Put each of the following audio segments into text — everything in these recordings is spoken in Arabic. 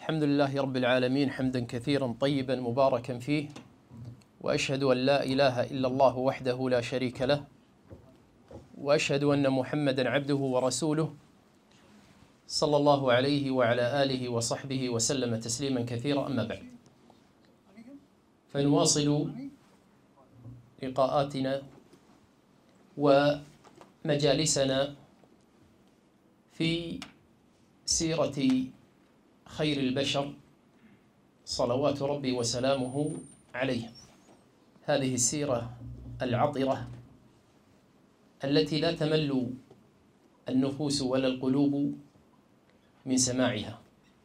الحمد لله رب العالمين حمدا كثيرا طيبا مباركا فيه، وأشهد أن لا إله إلا الله وحده لا شريك له، وأشهد أن محمدا عبده ورسوله صلى الله عليه وعلى آله وصحبه وسلم تسليما كثيرا. أما بعد، فنواصل لقاءاتنا ومجالسنا في سيرة خير البشر صلوات ربي وسلامه عليه. هذه السيرة العطرة التي لا تمل النفوس ولا القلوب من سماعها.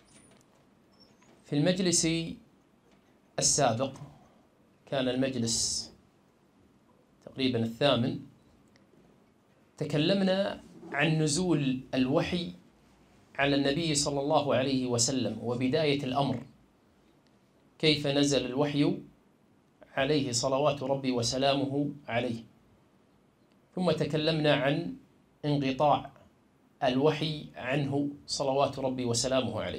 في المجلس السابق، كان المجلس تقريبا الثامن، تكلمنا عن نزول الوحي على النبي صلى الله عليه وسلم وبداية الأمر، كيف نزل الوحي عليه صلوات ربي وسلامه عليه. ثم تكلمنا عن انقطاع الوحي عنه صلوات ربي وسلامه عليه.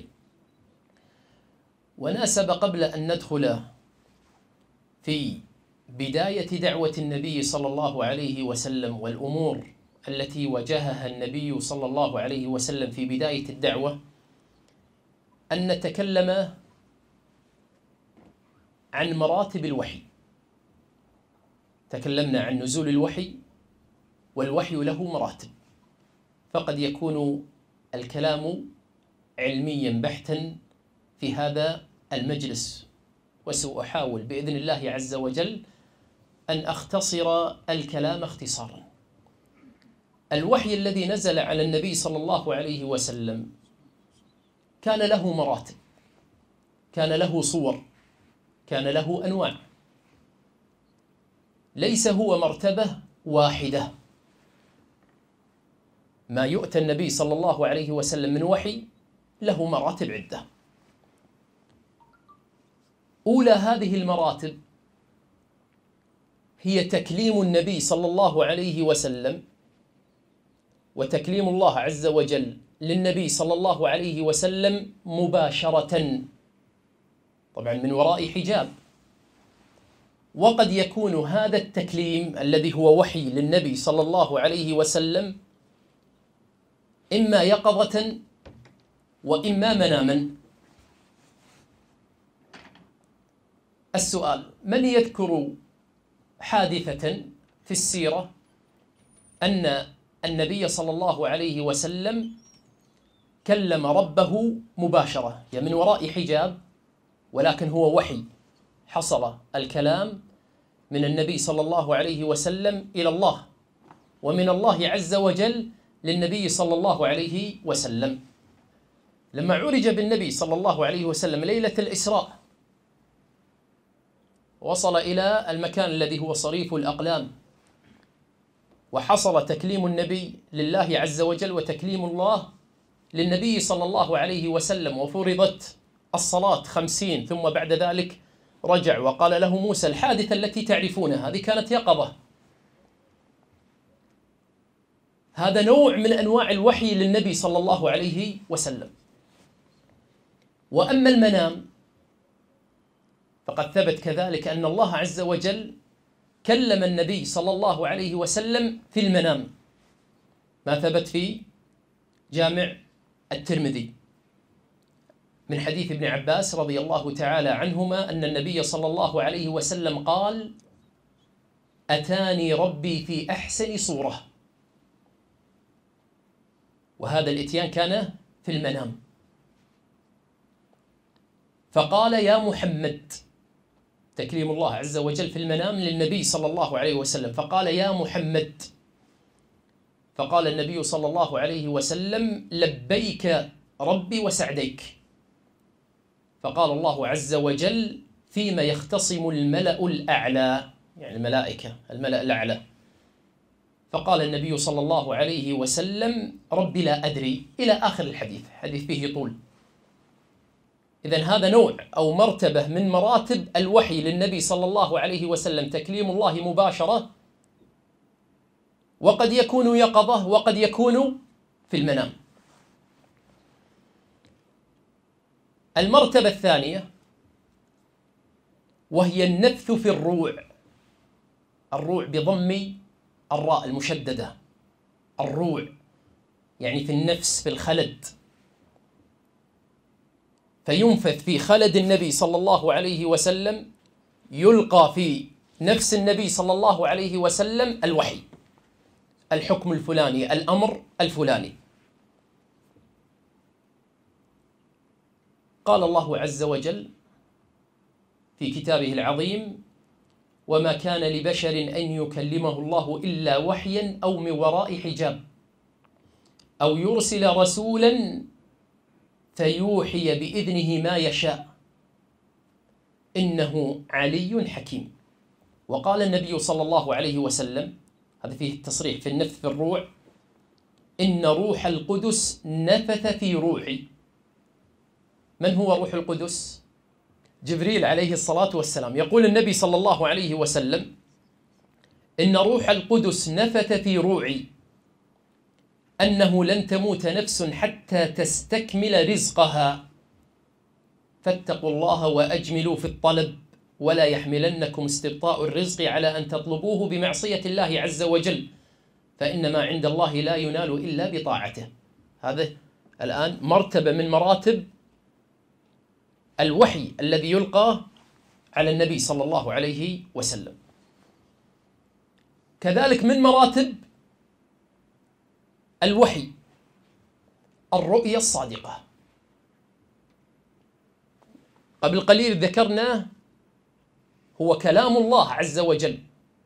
وناسب قبل أن ندخل في بداية دعوة النبي صلى الله عليه وسلم والأمور التي واجهها النبي صلى الله عليه وسلم في بداية الدعوة، أن نتكلم عن مراتب الوحي. تكلمنا عن نزول الوحي، والوحي له مراتب، فقد يكون الكلام علميا بحتا في هذا المجلس، وسأحاول بإذن الله عز وجل أن أختصر الكلام اختصارا. الوحي الذي نزل على النبي صلى الله عليه وسلم كان له مراتب، كان له صور، كان له أنواع، ليس هو مرتبة واحدة. ما يؤتى النبي صلى الله عليه وسلم من وحي له مراتب عدة. أولى هذه المراتب هي تكليم النبي صلى الله عليه وسلم، وتكليم الله عز وجل للنبي صلى الله عليه وسلم مباشرة، طبعا من وراء حجاب. وقد يكون هذا التكليم الذي هو وحي للنبي صلى الله عليه وسلم إما يقظة وإما مناما. السؤال: من يذكر حادثة في السيرة أن النبي صلى الله عليه وسلم كلم ربه مباشرة، يعني من وراء حجاب، ولكن هو وحي، حصل الكلام من النبي صلى الله عليه وسلم إلى الله، ومن الله عز وجل للنبي صلى الله عليه وسلم. لما عرج بالنبي صلى الله عليه وسلم ليلة الإسراء، وصل إلى المكان الذي هو صريف الأقلام، وحصل تكليم النبي لله عز وجل وتكليم الله للنبي صلى الله عليه وسلم، وفرضت الصلاة 50، ثم بعد ذلك رجع وقال له موسى الحادثة التي تعرفونها، هذه كانت يقظة. هذا نوع من أنواع الوحي للنبي صلى الله عليه وسلم. وأما المنام فقد ثبت كذلك أن الله عز وجل كلم النبي صلى الله عليه وسلم في المنام، ما ثبت في جامع الترمذي من حديث ابن عباس رضي الله تعالى عنهما أن النبي صلى الله عليه وسلم قال: أتاني ربي في أحسن صورة. وهذا الإتيان كان في المنام، فقال: يا محمد، تكليم الله عز وجل في المنام للنبي صلى الله عليه وسلم، فقال: يا محمد. فقال النبي صلى الله عليه وسلم: لبيك ربي وسعديك. فقال الله عز وجل: فيما يختصم الملأ الأعلى، يعني الملائكة، الملأ الأعلى. فقال النبي صلى الله عليه وسلم: ربي لا أدري، إلى آخر الحديث، حديث فيه طول. إذن هذا نوع أو مرتبة من مراتب الوحي للنبي صلى الله عليه وسلم، تكليم الله مباشرة، وقد يكون يقظة وقد يكون في المنام. المرتبة الثانية وهي النفث في الروع، الروع بضم الراء المشددة، الروع يعني في النفس، في الخلد، فينفث في خلد النبي صلى الله عليه وسلم، يلقى في نفس النبي صلى الله عليه وسلم الوحي، الحكم الفلاني، الأمر الفلاني. قال الله عز وجل في كتابه العظيم: وما كان لبشر أن يكلمه الله إلا وحيا أو من وراء حجاب أو يرسل رسولا فيوحي بإذنه ما يشاء إنه علي حكيم. وقال النبي صلى الله عليه وسلم، هذا فيه التصريح في النفث في الروع: إن روح القدس نفث في روحي. من هو روح القدس؟ جبريل عليه الصلاة والسلام. يقول النبي صلى الله عليه وسلم: إن روح القدس نفث في روعي أنه لن تموت نفس حتى تستكمل رزقها، فاتقوا الله وأجملوا في الطلب ولا يحملنكم استبطاء الرزق على أن تطلبوه بمعصية الله عز وجل، فإن ما عند الله لا ينال إلا بطاعته. هذا الآن مرتبة من مراتب الوحي الذي يلقى على النبي صلى الله عليه وسلم. كذلك من مراتب الوحي الرؤيا الصادقة. قبل قليل ذكرنا هو كلام الله عز وجل،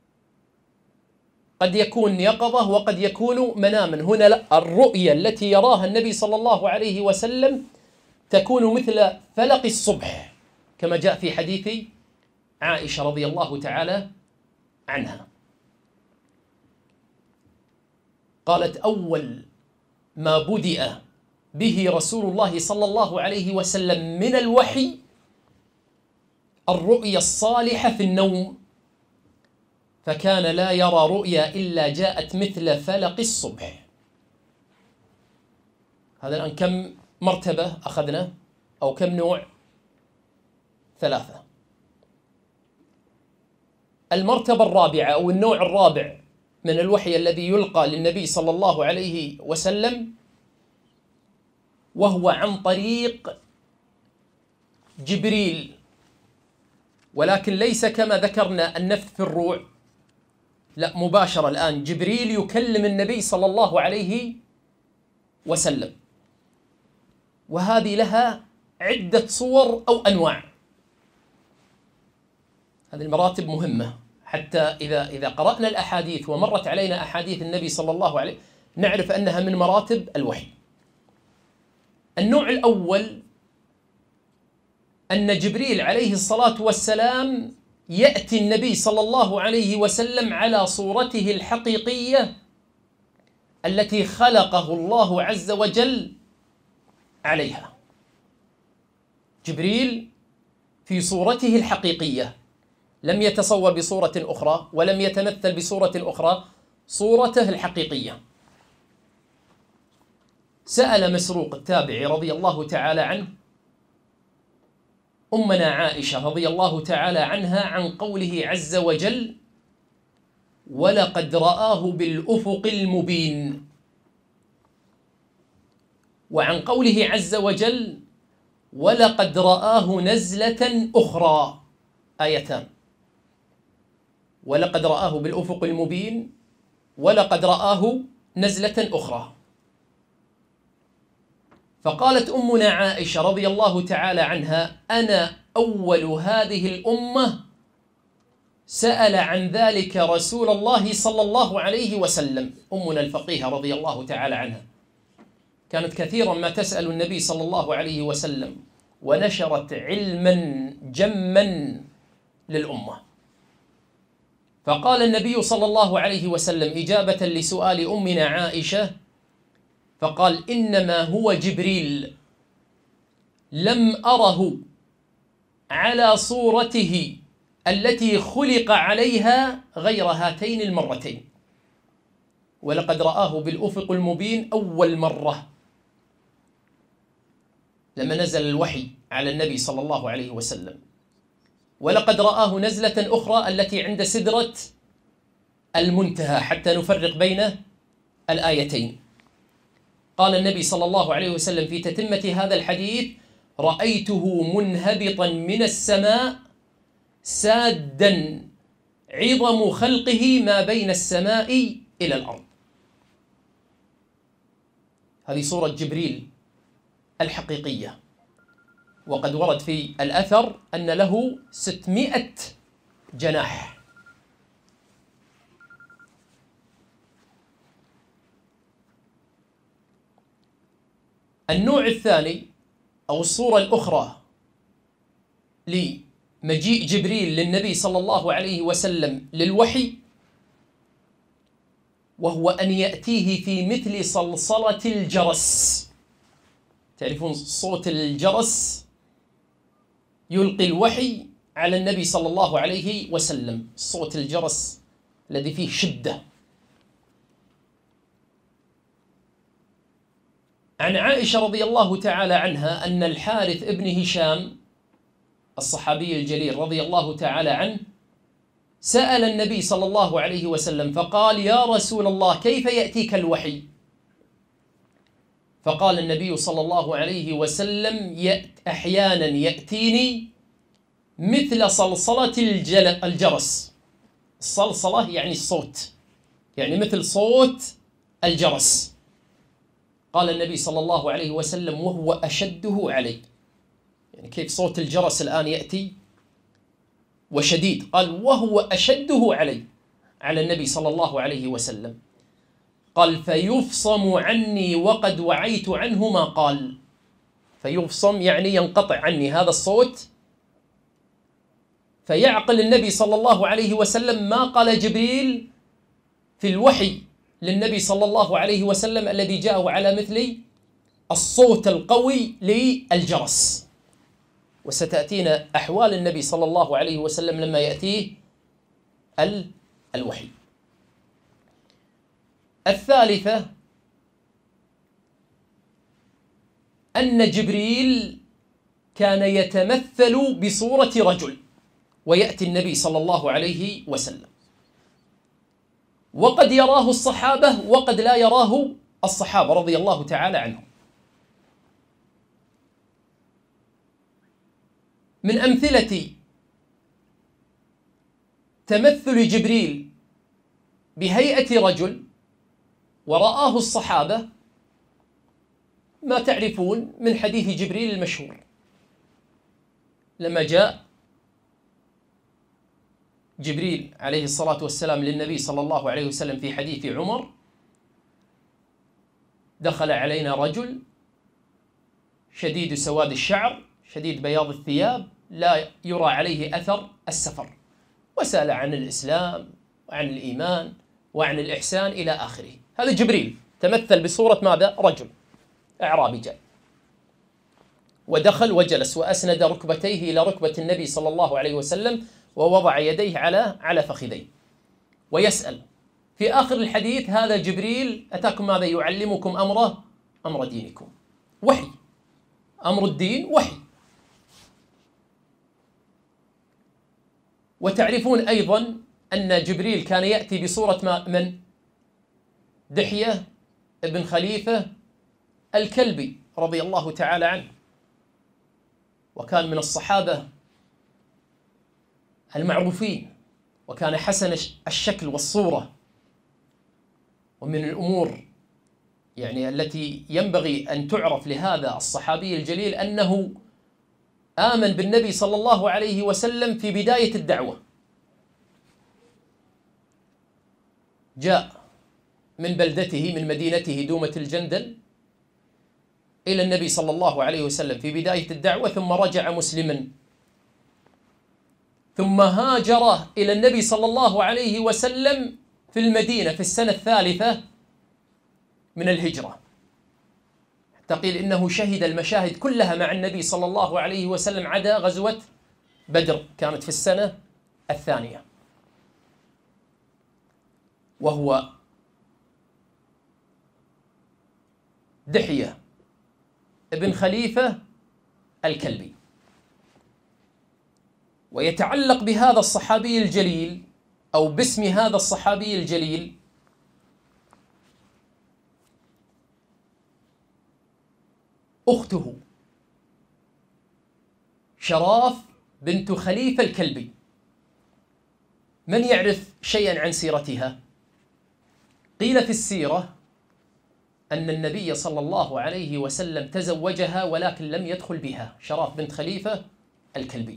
قد يكون يقظة وقد يكون مناما. هنا لا، الرؤيا التي يراها النبي صلى الله عليه وسلم تكون مثل فلق الصبح، كما جاء في حديث عائشة رضي الله تعالى عنها، قالت: أول ما بدأ به رسول الله صلى الله عليه وسلم من الوحي الرؤيا الصالحة في النوم، فكان لا يرى رؤيا إلا جاءت مثل فلق الصبح. هذا الآن كم مرتبة أخذنا أو كم نوع؟ 3. المرتبة الرابعة أو النوع الرابع من الوحي الذي يلقى للنبي صلى الله عليه وسلم وهو عن طريق جبريل، ولكن ليس كما ذكرنا النفث في الروع، لا، مباشرة. الآن جبريل يكلم النبي صلى الله عليه وسلم، وهذه لها عدة صور أو أنواع. هذه المراتب مهمة، حتى إذا قرأنا الأحاديث ومرت علينا أحاديث النبي صلى الله عليه نعرف أنها من مراتب الوحي. النوع الأول أن جبريل عليه الصلاة والسلام يأتي النبي صلى الله عليه وسلم على صورته الحقيقية التي خلقه الله عز وجل عليها. جبريل في صورته الحقيقية، لم يتصور بصورة أخرى ولم يتمثل بصورة أخرى، صورته الحقيقية. سأل مسروق التابعي رضي الله تعالى عنه أمنا عائشة رضي الله تعالى عنها عن قوله عز وجل: ولقد رآه بالأفق المبين، وعن قوله عز وجل: ولقد رآه نزلة أخرى. آيتان: ولقد رآه بالأفق المبين، ولقد رآه نزلة أخرى. فقالت أمنا عائشة رضي الله تعالى عنها: أنا أول هذه الأمة سأل عن ذلك رسول الله صلى الله عليه وسلم. أمنا الفقيهة رضي الله تعالى عنها كانت كثيرا ما تسأل النبي صلى الله عليه وسلم، ونشرت علما جما للأمة. فقال النبي صلى الله عليه وسلم إجابة لسؤال أمنا عائشة، فقال: إنما هو جبريل، لم أره على صورته التي خلق عليها غير هاتين المرتين، ولقد رآه بالأفق المبين أول مرة. لما نزل الوحي على النبي صلى الله عليه وسلم. ولقد رآه نزلة أخرى التي عند سدرة المنتهى، حتى نفرق بين الآيتين. قال النبي صلى الله عليه وسلم في تتمة هذا الحديث: رأيته منهبطا من السماء سادا عظم خلقه ما بين السماء إلى الأرض. هذه صورة جبريل الحقيقية. وقد ورد في الأثر أن له 600 جناح. النوع الثاني أو الصورة الأخرى لمجيء جبريل للنبي صلى الله عليه وسلم للوحي، وهو أن يأتيه في مثل صلصلة الجرس. تعرفون صوت الجرس يلقي الوحي على النبي صلى الله عليه وسلم، صوت الجرس الذي فيه شدة. عن عائشة رضي الله تعالى عنها أن الحارث ابن هشام الصحابي الجليل رضي الله تعالى عنه سأل النبي صلى الله عليه وسلم فقال: يا رسول الله، كيف يأتيك الوحي؟ فقال النبي صلى الله عليه وسلم: أحيانا يأتيني مثل صلصلة الجرس. الصلصلة يعني الصوت، يعني مثل صوت الجرس. قال النبي صلى الله عليه وسلم: وهو أشده علي. يعني كيف صوت الجرس الآن يأتي وشديد، قال: وهو أشده على النبي صلى الله عليه وسلم. قال: فيفصم عني وقد وعيت عنه ما قال. فيفصم يعني ينقطع عني هذا الصوت، فيعقل النبي صلى الله عليه وسلم ما قال جبريل في الوحي للنبي صلى الله عليه وسلم الذي جاءه على مثل الصوت القوي للجرس. وستأتينا أحوال النبي صلى الله عليه وسلم لما يأتيه الوحي. الثالثة أن جبريل كان يتمثل بصورة رجل ويأتي النبي صلى الله عليه وسلم، وقد يراه الصحابة وقد لا يراه الصحابة رضي الله تعالى عنهم. من أمثلة تمثل جبريل بهيئة رجل ورآه الصحابة ما تعرفون من حديث جبريل المشهور لما جاء جبريل عليه الصلاة والسلام للنبي صلى الله عليه وسلم في حديث عمر: دخل علينا رجل شديد سواد الشعر شديد بياض الثياب لا يرى عليه أثر السفر، وسأل عن الإسلام وعن الإيمان وعن الإحسان إلى آخره. هذا جبريل تمثل بصورة ماذا؟ رجل أعرابي جاء ودخل وجلس وأسند ركبتيه إلى ركبة النبي صلى الله عليه وسلم ووضع يديه على فخذيه ويسأل. في آخر الحديث: هذا جبريل أتاكم ماذا؟ يعلمكم أمر دينكم. وحي، أمر الدين وحي. وتعرفون أيضا أن جبريل كان يأتي بصورة من؟ دحية ابن خليفة الكلبي رضي الله تعالى عنه، وكان من الصحابة المعروفين، وكان حسن الشكل والصورة. ومن الأمور يعني التي ينبغي أن تعرف لهذا الصحابي الجليل أنه آمن بالنبي صلى الله عليه وسلم في بداية الدعوة. جاء من بلدته من مدينته دومة الجندل إلى النبي صلى الله عليه وسلم في بداية الدعوة، ثم رجع مسلما، ثم هاجر إلى النبي صلى الله عليه وسلم في المدينة في السنة الثالثة من الهجرة، حتى قيل إنه شهد المشاهد كلها مع النبي صلى الله عليه وسلم عدا غزوة بدر كانت في السنة الثانية. وهو دحية ابن خليفة الكلبي. ويتعلق بهذا الصحابي الجليل أو باسم هذا الصحابي الجليل أخته شراف بنت خليفة الكلبي. من يعرف شيئا عن سيرتها؟ قيل في السيرة أن النبي صلى الله عليه وسلم تزوجها ولكن لم يدخل بها، شراف بنت خليفة الكلبي،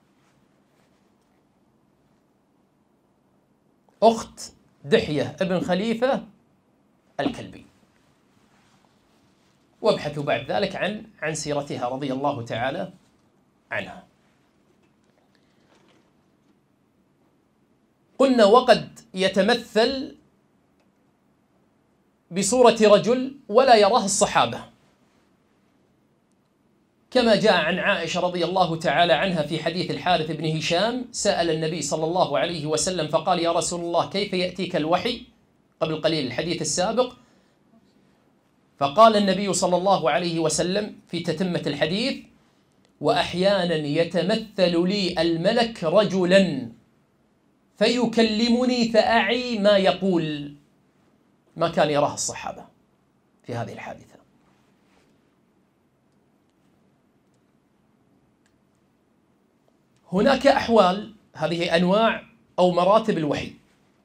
أخت دحية ابن خليفة الكلبي. وابحثوا بعد ذلك عن سيرتها رضي الله تعالى عنها. قلنا وقد يتمثل بصورة رجل ولا يراه الصحابة، كما جاء عن عائشة رضي الله تعالى عنها في حديث الحارث بن هشام: سأل النبي صلى الله عليه وسلم فقال: يا رسول الله كيف يأتيك الوحي؟ قبل قليل الحديث السابق. فقال النبي صلى الله عليه وسلم في تتمة الحديث: وأحيانا يتمثل لي الملك رجلا فيكلمني فأعي ما يقول. ما كان يراه الصحابة في هذه الحادثة. هناك أحوال، هذه أنواع أو مراتب الوحي.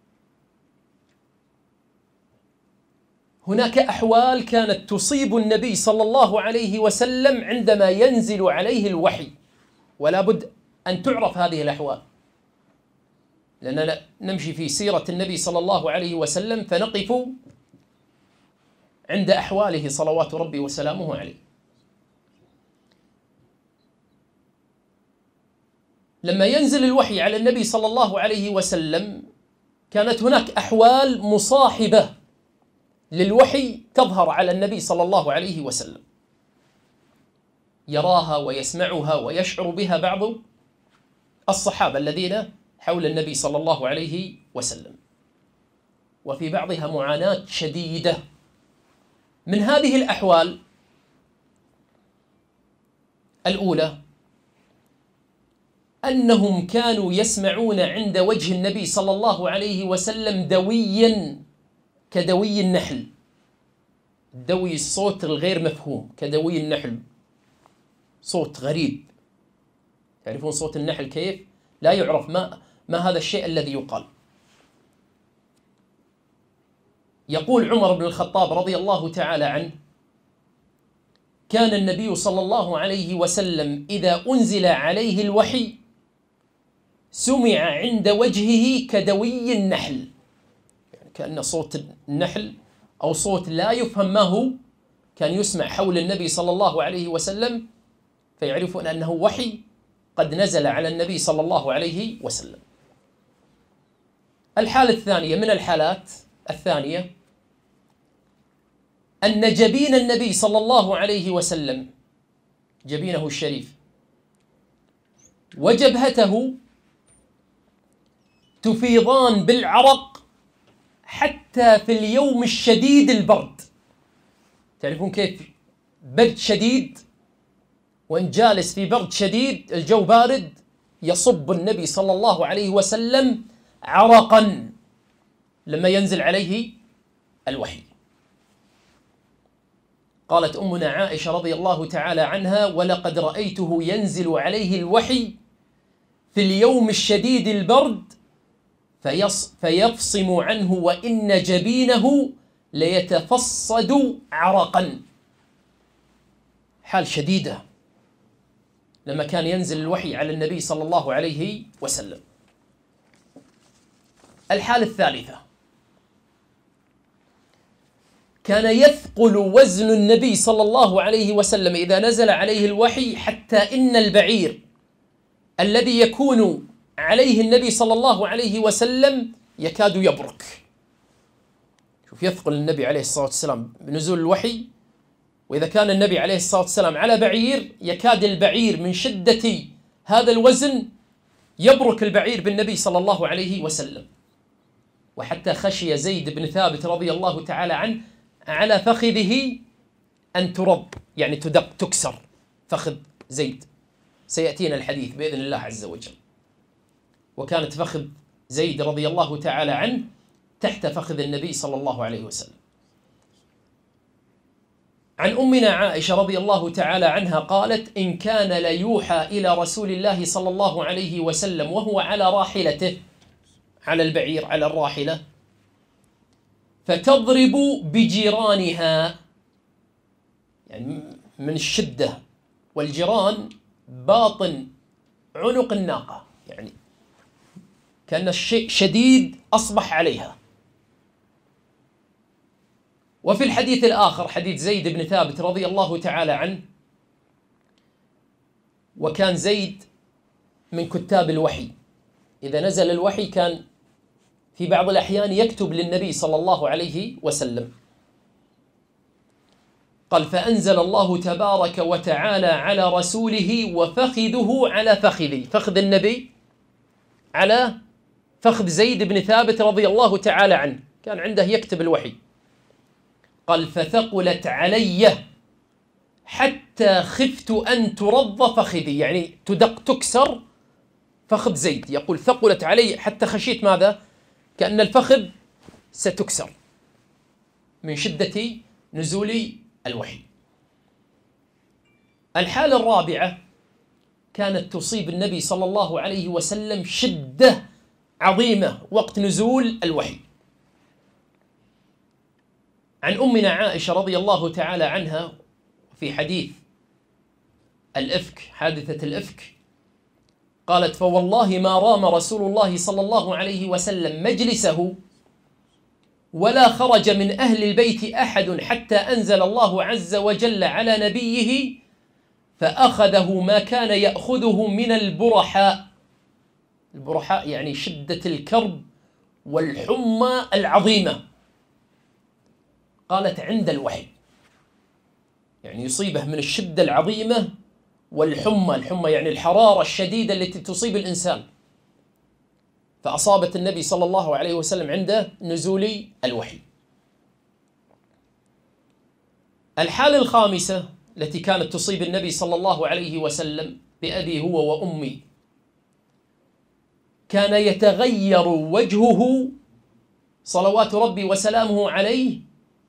هناك أحوال كانت تصيب النبي صلى الله عليه وسلم عندما ينزل عليه الوحي، ولا بد أن تعرف هذه الأحوال، لأننا نمشي في سيرة النبي صلى الله عليه وسلم فنقف عند أحواله صلوات ربي وسلامه عليه. لما ينزل الوحي على النبي صلى الله عليه وسلم كانت هناك أحوال مصاحبة للوحي تظهر على النبي صلى الله عليه وسلم، يراها ويسمعها ويشعر بها بعض الصحابة الذين حول النبي صلى الله عليه وسلم، وفي بعضها معاناة شديدة. من هذه الأحوال الأولى أنهم كانوا يسمعون عند وجه النبي صلى الله عليه وسلم دويا كدوي النحل، دوي الصوت الغير مفهوم كدوي النحل، صوت غريب. تعرفون صوت النحل كيف؟ لا يعرف ما هذا الشيء الذي يقال. يقول عمر بن الخطاب رضي الله تعالى عنه: كان النبي صلى الله عليه وسلم إذا أنزل عليه الوحي سمع عند وجهه كدوي النحل، يعني كأن صوت النحل أو صوت لا يفهم ما هو كان يسمع حول النبي صلى الله عليه وسلم، فيعرفون أنه وحي قد نزل على النبي صلى الله عليه وسلم. الحالة الثانية من الحالات الثانية أن جبين النبي صلى الله عليه وسلم، جبينه الشريف وجبهته تفيضان بالعرق حتى في اليوم الشديد البرد. تعرفون كيف برد شديد، وإن جالس في برد شديد الجو بارد يصب النبي صلى الله عليه وسلم عرقا لما ينزل عليه الوحي. قالت أمنا عائشة رضي الله تعالى عنها: ولقد رأيته ينزل عليه الوحي في اليوم الشديد البرد فيفصم عنه وإن جبينه ليتفصد عرقا. حال شديدة لما كان ينزل الوحي على النبي صلى الله عليه وسلم. الحالة الثالثة كان يثقل وزن النبي صلى الله عليه وسلم إذا نزل عليه الوحي حتى إن البعير الذي يكون عليه النبي صلى الله عليه وسلم يكاد يبرك. شوف، يثقل النبي عليه الصلاة والسلام بنزول الوحي، وإذا كان النبي عليه الصلاة والسلام على بعير يكاد البعير من شدة هذا الوزن يبرك البعير بالنبي صلى الله عليه وسلم. وحتى خشي زيد بن ثابت رضي الله تعالى عنه على فخذه أن ترب، يعني تدق، تكسر فخذ زيد، سيأتينا الحديث بإذن الله عز وجل. وكانت فخذ زيد رضي الله تعالى عنه تحت فخذ النبي صلى الله عليه وسلم. عن أمنا عائشة رضي الله تعالى عنها قالت: إن كان ليوحى إلى رسول الله صلى الله عليه وسلم وهو على راحلته، على البعير، على الراحلة، فتضرب بجيرانها، يعني من الشدة، والجيران باطن عنق الناقة، يعني كأن الشيء شديد أصبح عليها. وفي الحديث الآخر حديث زيد بن ثابت رضي الله تعالى عنه، وكان زيد من كتاب الوحي، إذا نزل الوحي كان في بعض الأحيان يكتب للنبي صلى الله عليه وسلم. قال: فأنزل الله تبارك وتعالى على رسوله وفخذه على فخذي، فخذ النبي على فخذ زيد بن ثابت رضي الله تعالى عنه، كان عنده يكتب الوحي. قال: فثقلت علي حتى خفت أن ترض فخذي، يعني تكسر فخذ زيد. يقول: ثقلت علي حتى خشيت ماذا؟ كأن الفخذ ستكسر من شدة نزول الوحي. الحالة الرابعة كانت تصيب النبي صلى الله عليه وسلم شدة عظيمة وقت نزول الوحي. عن أمنا عائشة رضي الله تعالى عنها في حديث الإفك، حادثة الإفك، قالت: فوالله ما رام رسول الله صلى الله عليه وسلم مجلسه ولا خرج من أهل البيت أحد حتى أنزل الله عز وجل على نبيه فأخذه ما كان يأخذه من البرحاء. البرحاء يعني شدة الكرب والحمى العظيمة. قالت: عند الوحي، يعني يصيبه من الشدة العظيمة والحمى، الحمى يعني الحرارة الشديدة التي تصيب الإنسان، فأصابت النبي صلى الله عليه وسلم عند نزول الوحي. الحالة الخامسة التي كانت تصيب النبي صلى الله عليه وسلم بأبي هو وأمي، كان يتغير وجهه صلوات ربي وسلامه عليه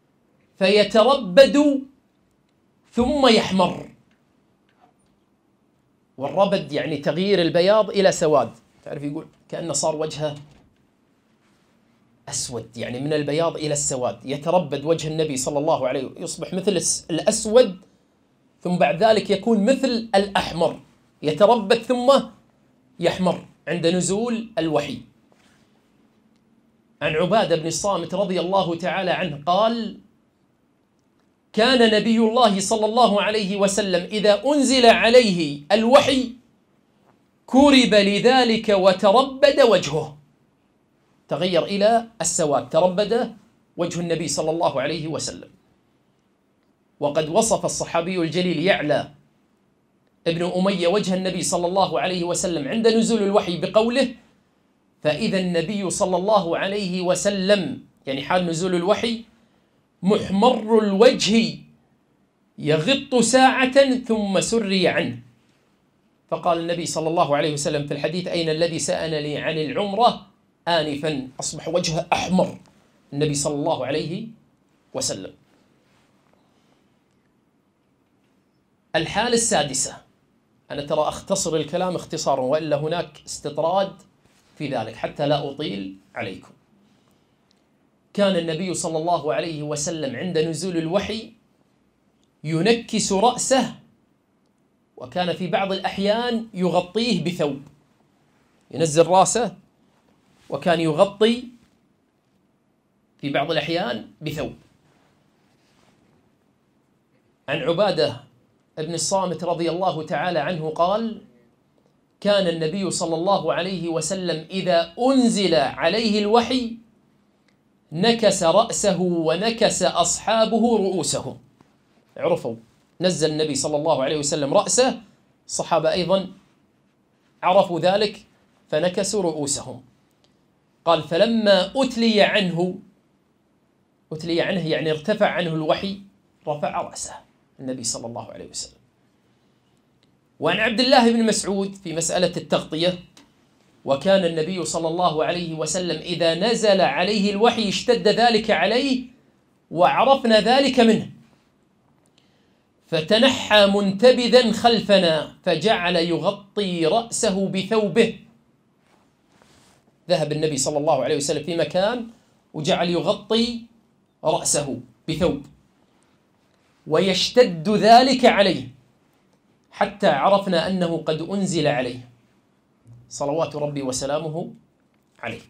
فيتربد ثم يحمر. والربد يعني تغيير البياض إلى سواد، تعرف يقول كأنه صار وجهه أسود، يعني من البياض إلى السواد. يتربد وجه النبي صلى الله عليه وسلم، يصبح مثل الأسود ثم بعد ذلك يكون مثل الأحمر، يتربد ثم يحمر عند نزول الوحي. عن عبادة بن الصامت رضي الله تعالى عنه قال: كان نبي الله صلى الله عليه وسلم إذا أنزل عليه الوحي كرب لذلك وتربد وجهه، تغير إلى السواد، تربد وجه النبي صلى الله عليه وسلم. وقد وصف الصحابي الجليل يعلى ابن أمية وجه النبي صلى الله عليه وسلم عند نزول الوحي بقوله: فإذا النبي صلى الله عليه وسلم، يعني حال نزول الوحي، محمر الوجه يغط ساعة ثم سري عنه. فقال النبي صلى الله عليه وسلم في الحديث: أين الذي سألني عن العمرة آنفا؟ أصبح وجهه أحمر النبي صلى الله عليه وسلم. الحالة السادسة، أنا ترى أختصر الكلام اختصارا وإلا هناك استطراد في ذلك حتى لا أطيل عليكم. كان النبي صلى الله عليه وسلم عند نزول الوحي ينكس رأسه، وكان في بعض الأحيان يغطيه بثوب، ينزل رأسه وكان يغطي في بعض الأحيان بثوب. عن عبادة ابن الصامت رضي الله تعالى عنه قال: كان النبي صلى الله عليه وسلم إذا أنزل عليه الوحي نكس رأسه ونكس أصحابه رؤوسهم. عرفوا، نزل النبي صلى الله عليه وسلم رأسه، الصحابة أيضا عرفوا ذلك فنكسوا رؤوسهم. قال: فلما أتلي عنه يعني ارتفع عنه الوحي، رفع رأسه النبي صلى الله عليه وسلم. وعن عبد الله بن مسعود في مسألة التغطية: وكان النبي صلى الله عليه وسلم إذا نزل عليه الوحي اشتد ذلك عليه وعرفنا ذلك منه، فتنحى منتبذا خلفنا فجعل يغطي رأسه بثوبه. ذهب النبي صلى الله عليه وسلم في مكان وجعل يغطي رأسه بثوب، ويشتد ذلك عليه حتى عرفنا أنه قد أنزل عليه صلوات ربي وسلامه عليه.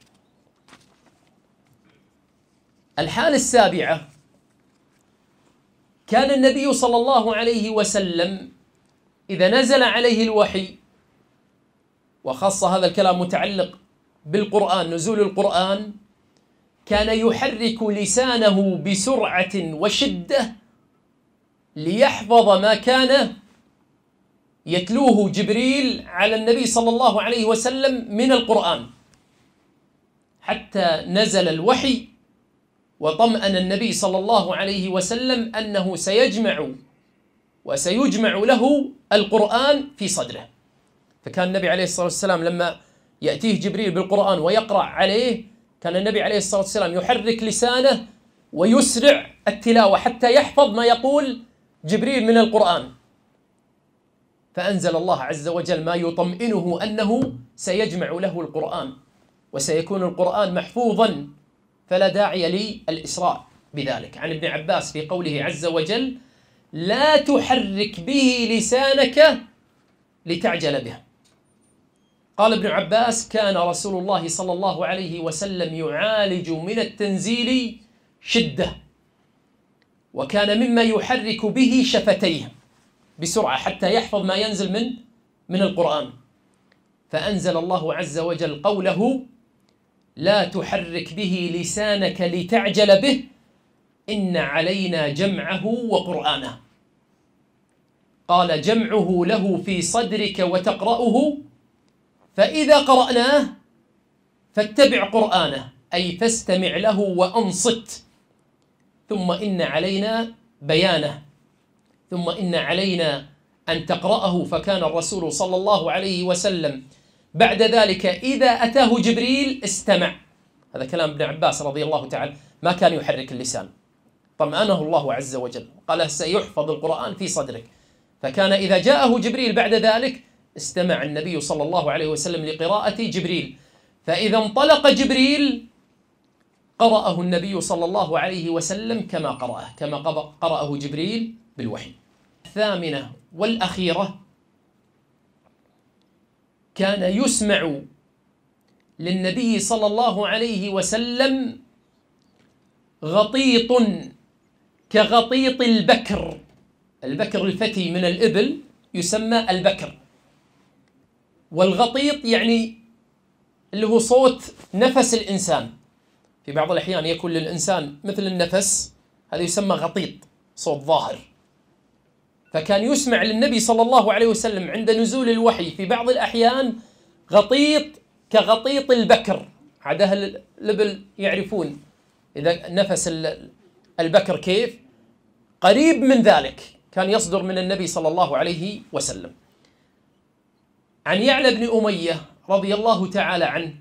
الحالة السابعة: كان النبي صلى الله عليه وسلم إذا نزل عليه الوحي، وخاصة هذا الكلام متعلق بالقرآن، نزول القرآن، كان يحرك لسانه بسرعة وشدة ليحفظ ما كان يتلوه جبريل على النبي صلى الله عليه وسلم من القرآن، حتى نزل الوحي وطمأن النبي صلى الله عليه وسلم أنه سيجمع له القرآن في صدره. فكان النبي عليه الصلاة والسلام لما يأتيه جبريل بالقرآن ويقرأ عليه، كان النبي عليه الصلاة والسلام يحرك لسانه ويسرع التلاوة حتى يحفظ ما يقول جبريل من القرآن. فأنزل الله عز وجل ما يطمئنه أنه سيجمع له القرآن وسيكون القرآن محفوظا، فلا داعي للإسراء بذلك. عن ابن عباس في قوله عز وجل: لا تحرك به لسانك لتعجل به. قال ابن عباس: كان رسول الله صلى الله عليه وسلم يعالج من التنزيل شدة، وكان مما يحرك به شفتيه بسرعة حتى يحفظ ما ينزل من القرآن. فأنزل الله عز وجل قوله: لا تحرك به لسانك لتعجل به إن علينا جمعه وقرآنه. قال: جمعه له في صدرك وتقرأه، فإذا قرأناه فاتبع قرآنه، أي فاستمع له وأنصت، ثم إن علينا بيانه، ثم إن علينا أن تقرأه. فكان الرسول صلى الله عليه وسلم بعد ذلك إذا أتاه جبريل استمع. هذا كلام ابن عباس رضي الله تعالى، ما كان يحرك اللسان، طمأنه الله عز وجل، قال: سيحفظ القرآن في صدرك. فكان إذا جاءه جبريل بعد ذلك استمع النبي صلى الله عليه وسلم لقراءة جبريل، فإذا انطلق جبريل قرأه النبي صلى الله عليه وسلم كما قرأه جبريل بالوحي. الثامنة والأخيرة: كان يسمع للنبي صلى الله عليه وسلم غطيط كغطيط البكر. البكر الفتي من الإبل يسمى البكر، والغطيط يعني اللي هو صوت نفس الإنسان. في بعض الأحيان يكون للإنسان مثل النفس، هذا يسمى غطيط، صوت ظاهر. فكان يسمع للنبي صلى الله عليه وسلم عند نزول الوحي في بعض الأحيان غطيط كغطيط البكر. عاد أهل الإبل يعرفون إذا نفس البكر كيف، قريب من ذلك كان يصدر من النبي صلى الله عليه وسلم. عن يعلى بن أمية رضي الله تعالى عنه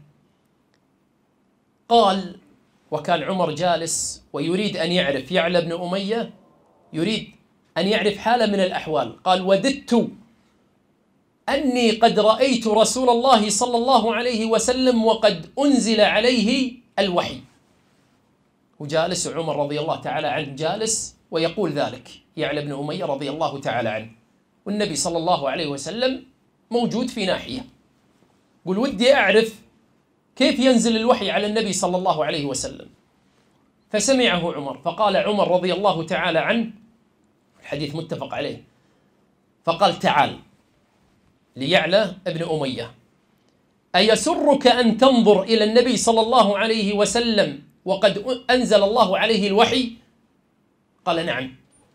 قال: وكان عمر جالس ويريد أن يعرف، يعلى بن أمية يريد أن يعرف حالة من الأحوال، قال: وددت أني قد رأيت رسول الله صلى الله عليه وسلم وقد أنزل عليه الوحي. وجالس عمر رضي الله تعالى عنه جالس ويقول ذلك يعلى بن أمية رضي الله تعالى عنه، والنبي صلى الله عليه وسلم موجود في ناحية. قل ودي أعرف كيف ينزل الوحي على النبي صلى الله عليه وسلم. فسمعه عمر، فقال عمر رضي الله تعالى عنه، الحديث متفق عليه، فقال: تعال ليعلى ابن أمية، أيسرك أن تنظر إلى النبي صلى الله عليه وسلم وقد أنزل الله عليه الوحي؟ قال: نعم.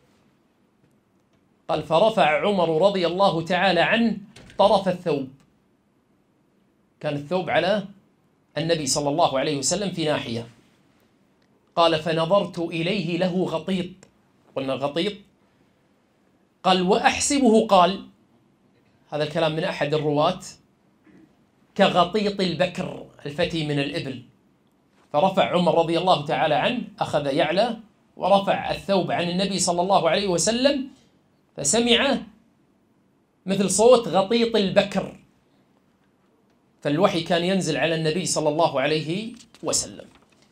قال: فرفع عمر رضي الله تعالى عنه طرف الثوب، كان الثوب على النبي صلى الله عليه وسلم في ناحية. قال: فنظرت إليه له غطيط. قلنا غطيط. قال: وأحسبه، قال هذا الكلام من أحد الرواة، كغطيط البكر الفتي من الإبل. فرفع عمر رضي الله تعالى عنه، أخذ يعلى ورفع الثوب عن النبي صلى الله عليه وسلم، فسمع مثل صوت غطيط البكر، فالوحي كان ينزل على النبي صلى الله عليه وسلم.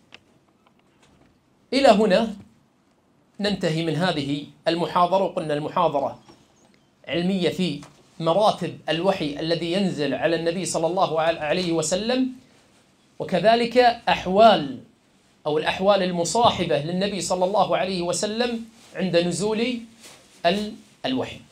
إلى هنا ننتهي من هذه المحاضرة. وقلنا المحاضرة علمية في مراتب الوحي الذي ينزل على النبي صلى الله عليه وسلم، وكذلك أحوال أو الأحوال المصاحبة للنبي صلى الله عليه وسلم عند نزول الوحي.